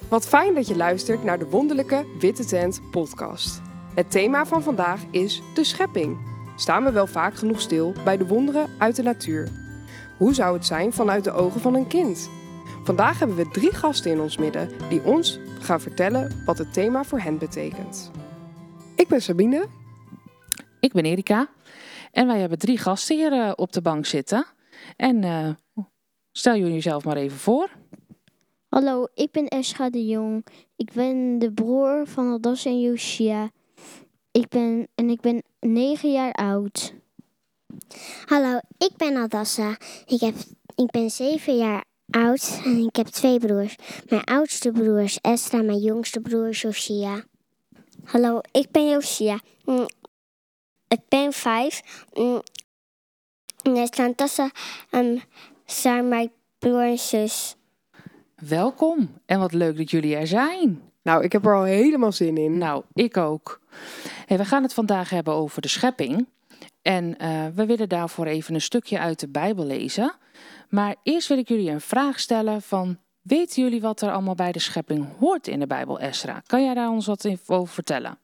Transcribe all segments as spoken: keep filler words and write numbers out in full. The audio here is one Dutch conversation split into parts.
Wat fijn dat je luistert naar de wonderlijke Witte Tent podcast. Het thema van vandaag is de schepping. Staan we wel vaak genoeg stil bij de wonderen uit de natuur? Hoe zou het zijn vanuit de ogen van een kind? Vandaag hebben we drie gasten in ons midden die ons gaan vertellen wat het thema voor hen betekent. Ik ben Sabine. Ik ben Erika. En wij hebben drie gasten hier uh, op de bank zitten. En uh, stel jullie jezelf maar even voor. Hallo, ik ben Escha de Jong. Ik ben de broer van Adas en Josia. Ik ben, en ik ben negen jaar oud. Hallo, ik ben Adassa. Ik, heb, ik ben zeven jaar oud en ik heb twee broers. Mijn oudste broer is Estra, mijn jongste broer is Josia. Hallo, ik ben Josia. Mm, ik ben vijf. Mm, Estra en Tassa um, zijn mijn broer en zus. Welkom en wat leuk dat jullie er zijn. Nou, ik heb er al helemaal zin in. Nou, ik ook. Hey, we gaan het vandaag hebben over de schepping. En uh, we willen daarvoor even een stukje uit de Bijbel lezen. Maar eerst wil ik jullie een vraag stellen van... Weten jullie wat er allemaal bij de schepping hoort in de Bijbel, Esra? Kan jij daar ons wat over vertellen?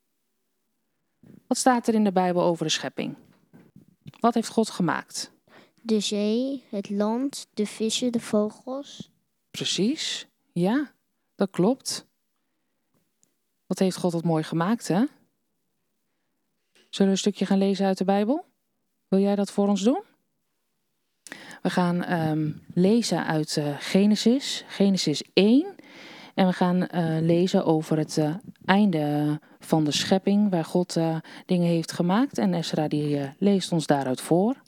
Wat staat er in de Bijbel over de schepping? Wat heeft God gemaakt? De zee, het land, de vissen, de vogels. Precies, ja, dat klopt. Wat heeft God wat mooi gemaakt, hè? Zullen we een stukje gaan lezen uit de Bijbel? Wil jij dat voor ons doen? We gaan um, lezen uit uh, Genesis, Genesis één. En we gaan uh, lezen over het uh, einde van de schepping, waar God uh, dingen heeft gemaakt. En Esra die uh, leest ons daaruit voor.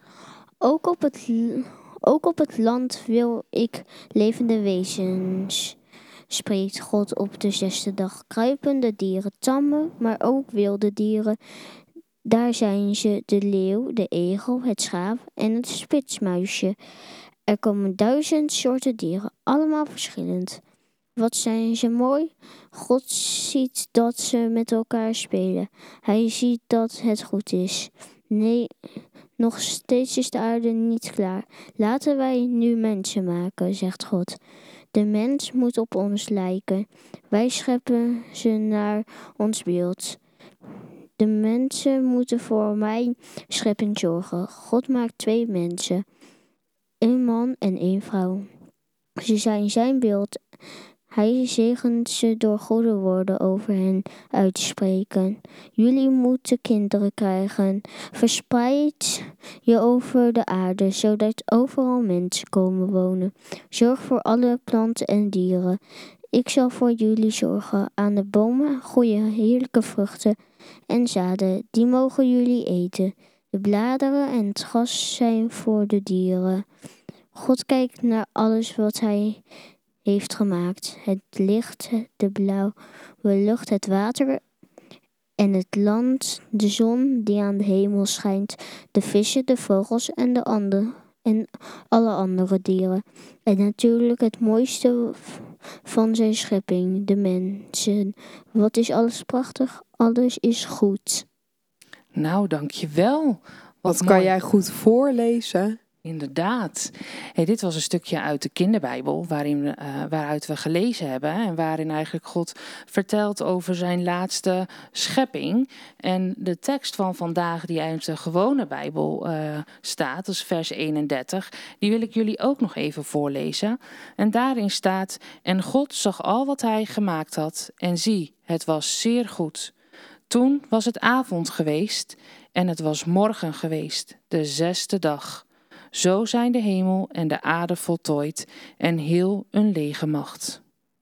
Ook op het, ook op het land wil ik levende wezens, spreekt God op de zesde dag. Kruipende dieren, tamme, maar ook wilde dieren. Daar zijn ze de leeuw, de egel, het schaap en het spitsmuisje. Er komen duizend soorten dieren, allemaal verschillend. Wat zijn ze mooi? God ziet dat ze met elkaar spelen. Hij ziet dat het goed is. Nee, nog steeds is de aarde niet klaar. Laten wij nu mensen maken, zegt God. De mens moet op ons lijken. Wij scheppen ze naar ons beeld. De mensen moeten voor mijn schepping zorgen. God maakt twee mensen, een man en een vrouw. Ze zijn zijn beeld. Hij zegent ze door goede woorden over hen uit te spreken. Jullie moeten kinderen krijgen. Verspreid je over de aarde, zodat overal mensen komen wonen. Zorg voor alle planten en dieren. Ik zal voor jullie zorgen. Aan de bomen groeien heerlijke vruchten en zaden. Die mogen jullie eten. De bladeren en het gras zijn voor de dieren. God kijkt naar alles wat hij heeft gemaakt. Het licht, de blauwe lucht, het water en het land, de zon die aan de hemel schijnt, de vissen, de vogels en, de andere, en alle andere dieren. En natuurlijk het mooiste van zijn schepping, de mensen. Wat is alles prachtig? Alles is goed. Nou, dankjewel. Wat, Wat mooi. kan jij goed voorlezen? Inderdaad. Hey, dit was een stukje uit de kinderbijbel waarin, uh, waaruit we gelezen hebben. En waarin eigenlijk God vertelt over zijn laatste schepping. En de tekst van vandaag die uit de gewone Bijbel uh, staat, dat is vers eenendertig. Die wil ik jullie ook nog even voorlezen. En daarin staat: En God zag al wat hij gemaakt had. En zie, het was zeer goed. Toen was het avond geweest en het was morgen geweest, de zesde dag. Zo zijn de hemel en de aarde voltooid en heel een legermacht.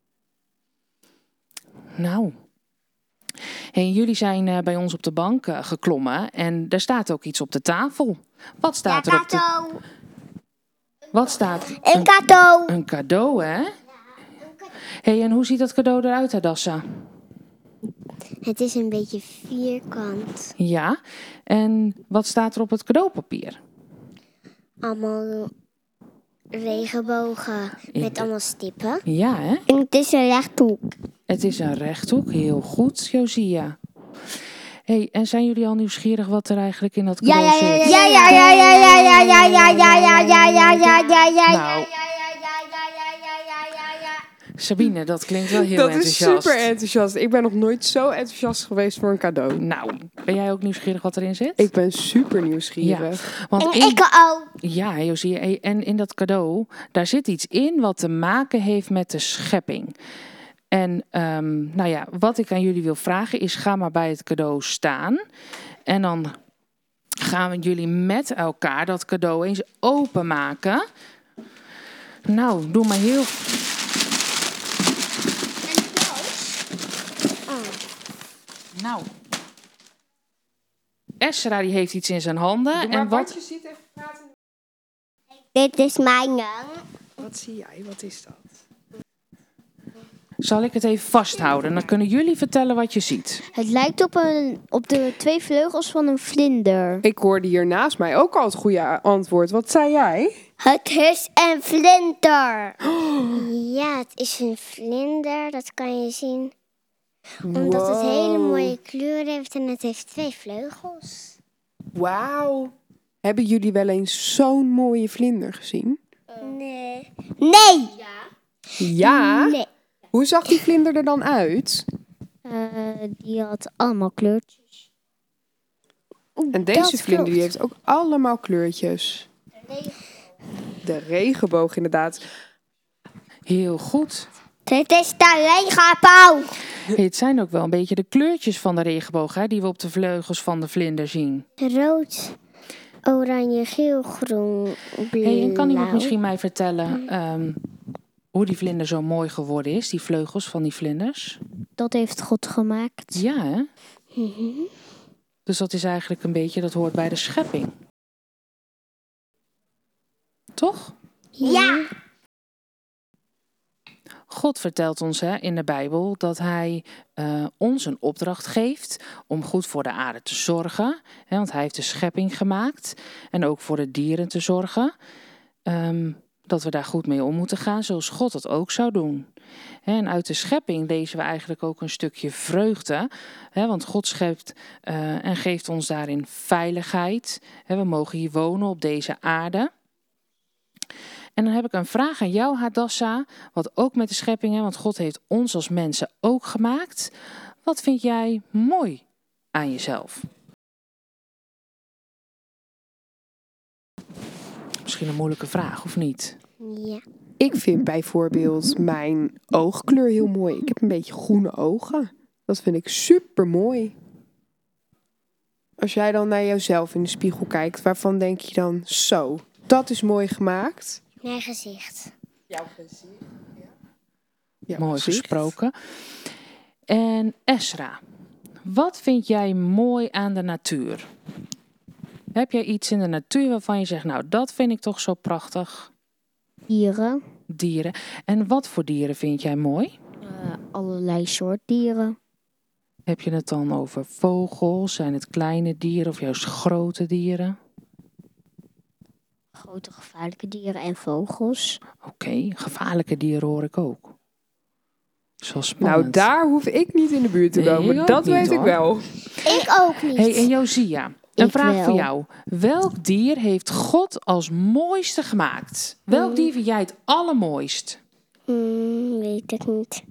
Nou, hey, jullie zijn uh, bij ons op de bank uh, geklommen en er staat ook iets op de tafel. Wat staat Ja, er op de... cadeau. Wat staat? Een, een cadeau. Een cadeau, hè? Hey, en hoe ziet dat cadeau eruit, Adassa? Het is een beetje vierkant. Ja, en wat staat er op het cadeaupapier? Allemaal regenbogen met allemaal stippen. Ja, hè? En het is een rechthoek. Het is een rechthoek, heel goed, Josia. Hey, en zijn jullie al nieuwsgierig wat er eigenlijk in dat Ja, cadeau ja, ja, zit? ja, ja, ja, ja, ja, ja, ja, ja, ja, ja, ja, ja, ja, ja, ja, ja, Nou, Sabine, dat klinkt wel heel dat enthousiast. is super enthousiast. Ik ben nog nooit zo enthousiast geweest voor een cadeau. Nou, ben jij ook nieuwsgierig wat erin zit? Ik ben super nieuwsgierig. Want En in- ik ook. Ja, Josie, en in dat cadeau, daar zit iets in wat te maken heeft met de schepping. En ehm, nou ja, wat ik aan jullie wil vragen is, ga maar bij het cadeau staan. En dan gaan we jullie met elkaar dat cadeau eens openmaken. Nou, doe maar heel... Nou. Esra die heeft iets in zijn handen. Doe maar En wat... je ziet even praten. Dit is mijn. Wat zie jij? Wat is dat? Zal ik het even vasthouden? Dan kunnen jullie vertellen wat je ziet. Het lijkt op, een, op de twee vleugels van een vlinder. Ik hoorde hier naast mij ook al het goede antwoord. Wat zei jij? Het is een vlinder. Ja, het is een vlinder. Dat kan je zien. Omdat het hele mooie kleur heeft en het heeft twee vleugels. Wauw. Hebben jullie wel eens zo'n mooie vlinder gezien? Nee. Nee. Ja. Nee. Hoe zag die vlinder er dan uit? Uh, die had allemaal kleurtjes. En deze vlinder die heeft ook allemaal kleurtjes. De regenboog inderdaad. Heel goed. Dit is de regenboog. Hey, het zijn ook wel een beetje de kleurtjes van de regenboog, hè, die we op de vleugels van de vlinder zien. Rood, oranje, geel, groen, blauw. Hey, en kan iemand misschien mij vertellen ehm, hoe die vlinder zo mooi geworden is, die vleugels van die vlinders? Dat heeft God gemaakt. Ja, hè? Dus dat is eigenlijk een beetje, dat hoort bij de schepping. Toch? Ja. God vertelt ons hè, in de Bijbel dat hij uh, ons een opdracht geeft om goed voor de aarde te zorgen. Hè, want hij heeft de schepping gemaakt en ook voor de dieren te zorgen. Um, dat we daar goed mee om moeten gaan, zoals God dat ook zou doen. Hè, en uit de schepping lezen we eigenlijk ook een stukje vreugde. Hè, want God schept uh, en geeft ons daarin veiligheid. Hè, we mogen hier wonen op deze aarde. En dan heb ik een vraag aan jou, Hadassa, wat ook met de schepping, hè, want God heeft ons als mensen ook gemaakt. Wat vind jij mooi aan jezelf? Misschien een moeilijke vraag, of niet? Ja. Ik vind bijvoorbeeld mijn oogkleur heel mooi. Ik heb een beetje groene ogen. Dat vind ik super mooi. Als jij dan naar jezelf in de spiegel kijkt, waarvan denk je dan zo, dat is mooi gemaakt? Mijn gezicht. Jouw gezicht, ja. Jouw Mooi gezicht. gesproken. En Esra, wat vind jij mooi aan de natuur? Heb jij iets in de natuur waarvan je zegt, nou dat vind ik toch zo prachtig? Dieren. Dieren. En wat voor dieren vind jij mooi? Uh, allerlei soort dieren. Heb je het dan over vogels? Zijn het kleine dieren of juist grote dieren? Grote gevaarlijke dieren en vogels. Oké, okay, gevaarlijke dieren hoor ik ook. Dat is wel spannend. Nou, daar hoef ik niet in de buurt te Nee, komen. ik Dat niet, weet hoor. ik wel. Ik ook niet. Hey, en Josia, een Ik vraag wel. voor jou. Welk dier heeft God als mooiste gemaakt? Welk Mm. dier vind jij het allermooist? Hmm, weet ik niet.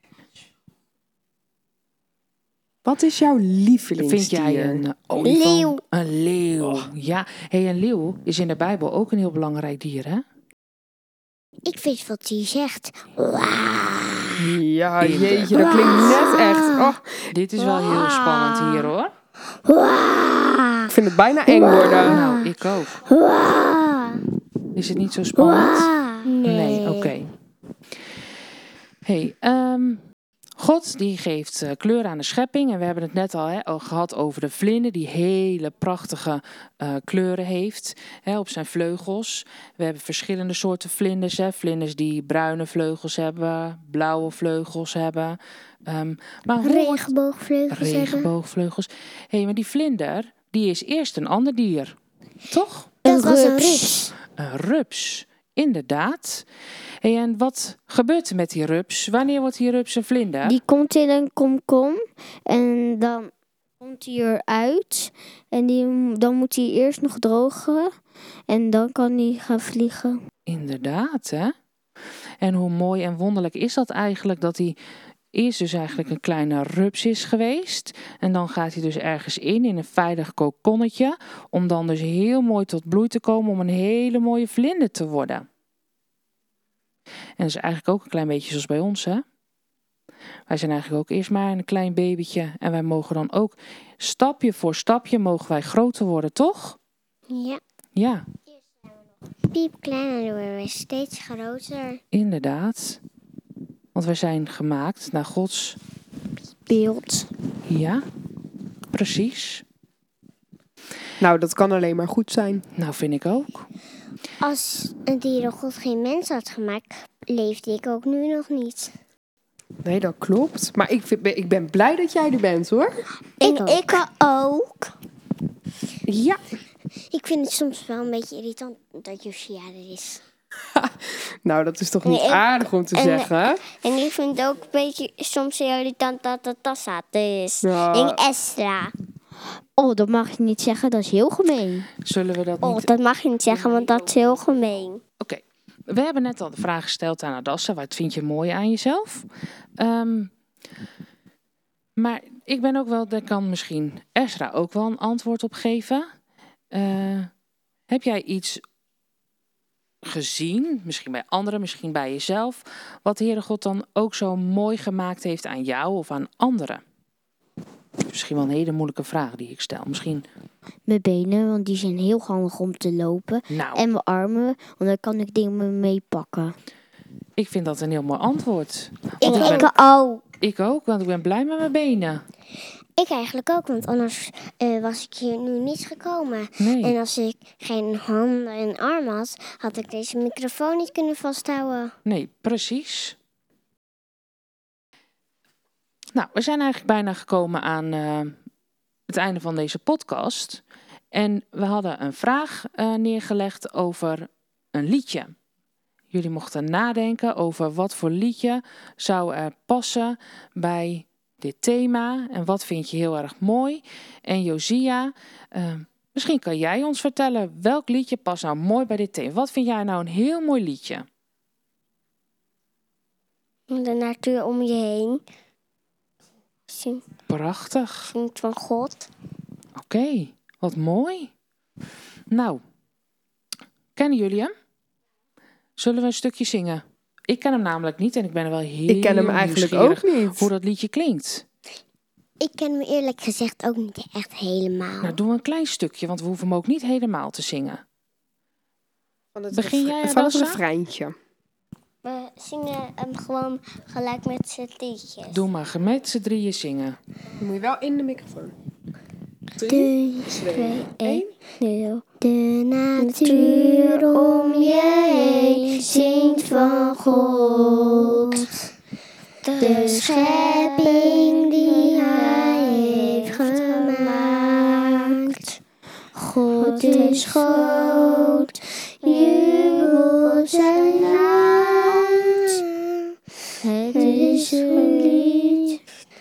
Wat is jouw lievelingsdier? Vind jij een uh, olifant? Leeuw. Een leeuw, ja. Hey, een leeuw is in de Bijbel ook een heel belangrijk dier, hè? Ik weet wat hij zegt. Ja, In de- jeetje, dat klinkt net echt. Oh, Dit is wel heel spannend hier, hoor. ik vind het bijna eng worden. Nou, ik ook. Is het niet zo spannend? Nee, oké. Okay. Hey, um, God die geeft uh, kleur aan de schepping. En we hebben het net al, hè, al gehad over de vlinder die hele prachtige uh, kleuren heeft, hè, op zijn vleugels. We hebben verschillende soorten vlinders. Hè. Vlinders die bruine vleugels hebben, blauwe vleugels hebben. Um, maar hoe wordt- Regenboogvleugels hebben. Regenboogvleugels. Hé, hey, maar die vlinder, die is eerst een ander dier. Toch? Dat was een rups. Een rups. Inderdaad. Hey, en wat gebeurt er met die rups? Wanneer wordt die rups een vlinder? Die komt in een komkom en dan komt hij eruit. En die, dan moet hij eerst nog drogen en dan kan hij gaan vliegen. Inderdaad, hè? En hoe mooi en wonderlijk is dat eigenlijk dat hij eerst dus eigenlijk een kleine rups is geweest. En dan gaat hij dus ergens in, in een veilig kokonnetje. Om dan dus heel mooi tot bloei te komen, om een hele mooie vlinder te worden. En dat is eigenlijk ook een klein beetje zoals bij ons, hè. Wij zijn eigenlijk ook eerst maar een klein babytje. En wij mogen dan ook stapje voor stapje mogen wij groter worden, toch? Ja. Ja, Piepklein en dan worden we steeds groter. inderdaad. Want wij zijn gemaakt naar Gods... Beeld. Ja, precies. Nou, dat kan alleen maar goed zijn. Nou, vind ik ook. Als een dier God geen mens had gemaakt, leefde ik ook nu nog niet. Nee, dat klopt. Maar ik, vind, ik ben blij dat jij er bent, hoor. Ik, ik ook. Ja. Ik vind het soms wel een beetje irritant dat Josia er is. Nou, dat is toch niet Nee, ik- aardig om te en- zeggen. En ik vind het ook een beetje soms heel irritant dat het Tassa er is. Ja. En Estra. Oh, dat mag je niet zeggen, dat is heel gemeen. Zullen we dat Oh, niet... dat mag je niet zeggen, want dat is heel gemeen. Oké, we hebben net al de vraag gesteld aan Adassa. Wat vind je mooi aan jezelf? Ehm, maar ik ben ook wel, daar kan misschien Esra ook wel een antwoord op geven. Eh, heb jij iets gezien, misschien bij anderen, misschien bij jezelf, wat de Heere God dan ook zo mooi gemaakt heeft aan jou of aan anderen? Misschien wel een hele moeilijke vraag die ik stel. Misschien, Mijn benen, want die zijn heel handig om te lopen. nou, En mijn armen, want dan kan ik dingen mee pakken. ik vind dat een heel mooi antwoord. Ik, Want ik, ben, ik ook. ik ook, want ik ben blij met mijn benen. Ik eigenlijk ook, want anders eh, was ik hier nu niet gekomen. Nee. En als ik geen handen en armen had, had ik deze microfoon niet kunnen vasthouden. Nee, precies. Nou, we zijn eigenlijk bijna gekomen aan eh, het einde van deze podcast. En we hadden een vraag eh, neergelegd over een liedje. Jullie mochten nadenken over wat voor liedje zou er passen bij dit thema. En wat vind je heel erg mooi. En Josia, eh, misschien kan jij ons vertellen welk liedje past nou mooi bij dit thema. Wat vind jij nou een heel mooi liedje? De natuur om je heen. Zing- Prachtig. Zingt van God. Oké, wat mooi. Nou, kennen jullie hem? Zullen we een stukje zingen? Ik ken hem namelijk niet en ik ben er wel heel Ik ken hem eigenlijk nieuwsgierig ook niet. hoe dat liedje klinkt. Ik ken hem eerlijk gezegd ook niet echt helemaal. Nou, doen we een klein stukje, want we hoeven hem ook niet helemaal te zingen. Van het Begin jij, Van het Adassa? refreintje. We zingen hem gewoon gelijk met z'n liedjes. Doe maar met z'n drieën zingen. Dan moet je wel in de microfoon. Drie, twee, één. nul. De natuur om je heen zingt van God. De schepping die hij heeft gemaakt. God is groot, jubelt zijn naam. Het is een lied.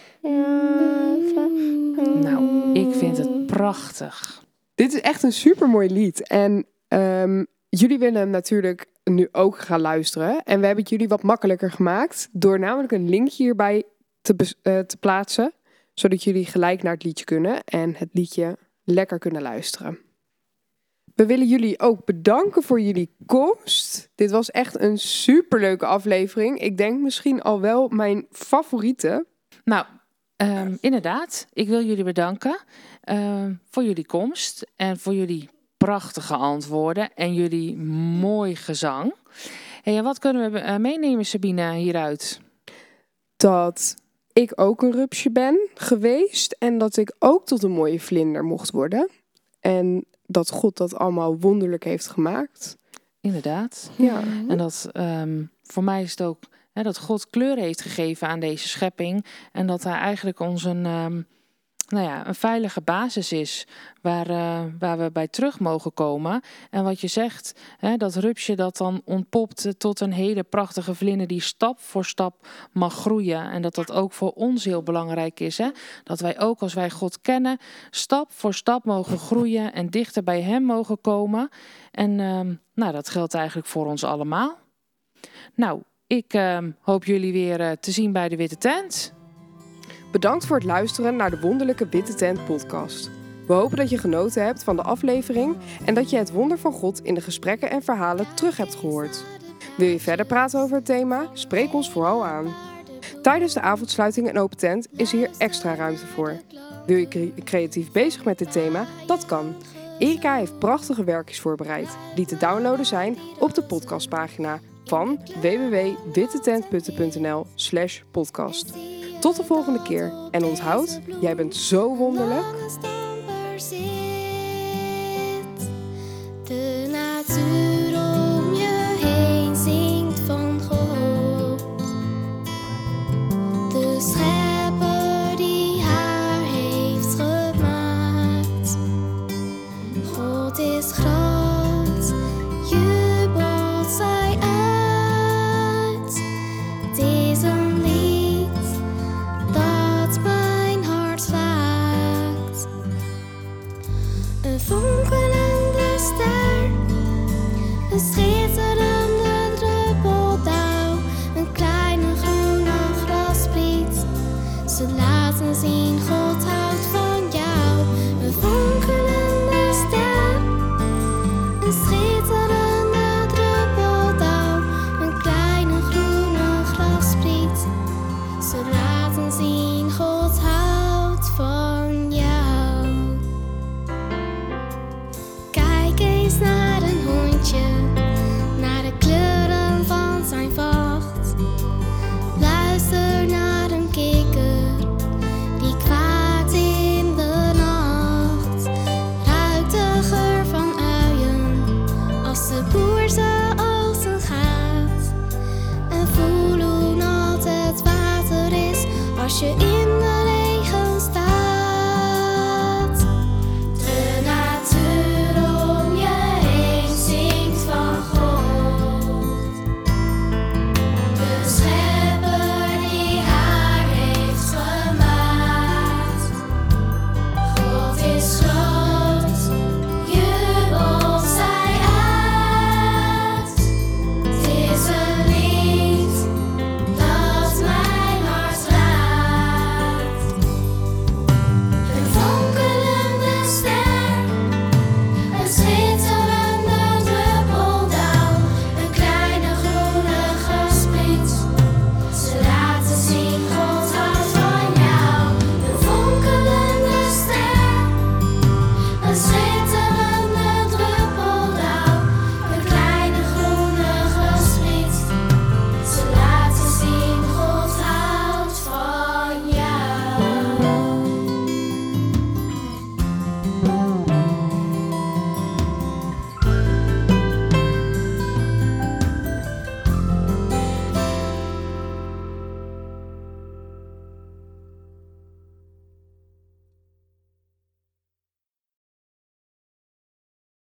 Nou, ik vind het prachtig. Dit is echt een supermooi lied. En ehm, jullie willen hem natuurlijk nu ook gaan luisteren. En we hebben het jullie wat makkelijker gemaakt. Door namelijk een linkje hierbij te, bes- eh, te plaatsen. Zodat jullie gelijk naar het liedje kunnen. En het liedje lekker kunnen luisteren. We willen jullie ook bedanken voor jullie komst. Dit was echt een superleuke aflevering. Ik denk misschien al wel mijn favoriete. Nou, ehm, inderdaad, ik wil jullie bedanken ehm, voor jullie komst en voor jullie prachtige antwoorden en jullie mooi gezang. Hey, en wat kunnen we eh, meenemen, Sabine, hieruit? Dat ik ook een rupsje ben geweest. En dat ik ook tot een mooie vlinder mocht worden. En dat God dat allemaal wonderlijk heeft gemaakt. Inderdaad. Ja. En dat ehm, voor mij is het ook hè, dat God kleur heeft gegeven aan deze schepping. En dat hij eigenlijk ons een, ehm, nou ja, een veilige basis is waar, eh, waar we bij terug mogen komen. En wat je zegt, hè, dat rupsje dat dan ontpopt tot een hele prachtige vlinder die stap voor stap mag groeien. En dat dat ook voor ons heel belangrijk is. Hè? Dat wij ook als wij God kennen, stap voor stap mogen groeien en dichter bij hem mogen komen. En ehm, nou, dat geldt eigenlijk voor ons allemaal. Nou, ik uh, hoop jullie weer uh, te zien bij de Witte Tent. Bedankt voor het luisteren naar de Wonderlijke Witte Tent podcast. We hopen dat je genoten hebt van de aflevering en dat je het wonder van God in de gesprekken en verhalen terug hebt gehoord. Wil je verder praten over het thema? Spreek ons vooral aan. Tijdens de avondsluiting en open tent is hier extra ruimte voor. Wil je creatief bezig met dit thema? Dat kan. Erika heeft prachtige werkjes voorbereid die te downloaden zijn op de podcastpagina van w w w punt wittetent punt n l slash podcast. Tot de volgende keer en onthoud, jij bent zo wonderlijk. De natuur om je heen zingt van God. De schepper die haar heeft gemaakt. God is groot, jubelt zij uit. Het is een lied dat mijn hart raakt. Een fonkelende ster, een schitterende druppeldauw, een kleine groene graspriet. Ze laten zien, God houdt van jou. Een fonkelende ster, een schitterende druppeldauw, een kleine groene graspriet. Ze laten zien, God houdt van jou. Kijk eens naar een hondje, naar de kleuren van zijn vacht. Luister naar een kikker, die kwaakt in de nacht. Ruik de geur van uien, als de boer ze oogsten gaat. En voel hoe nat het water is, als je